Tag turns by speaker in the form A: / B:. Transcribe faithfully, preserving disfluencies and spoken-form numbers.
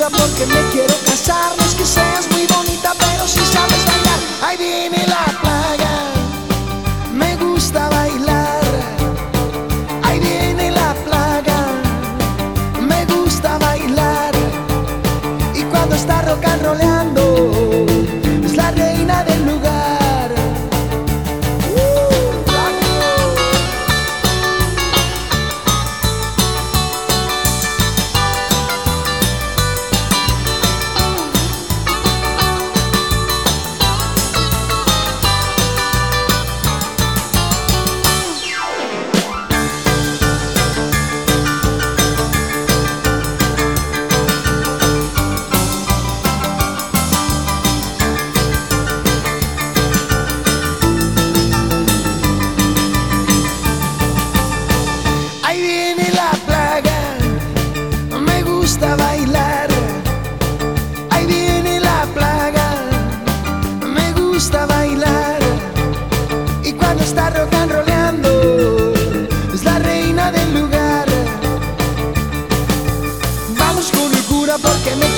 A: porque me quiero casar. No es que seas muy bonita, pero si sabes bailar. Ahí viene la plaga, me gusta bailar. Ahí viene la plaga, me gusta bailar. Y cuando está rock and rollando, es la reina del lugar. Ahí viene la plaga, me gusta bailar. Ahí viene la plaga, me gusta bailar. Y cuando está rock and rollando, es la reina del lugar. Vamos con el cura porque me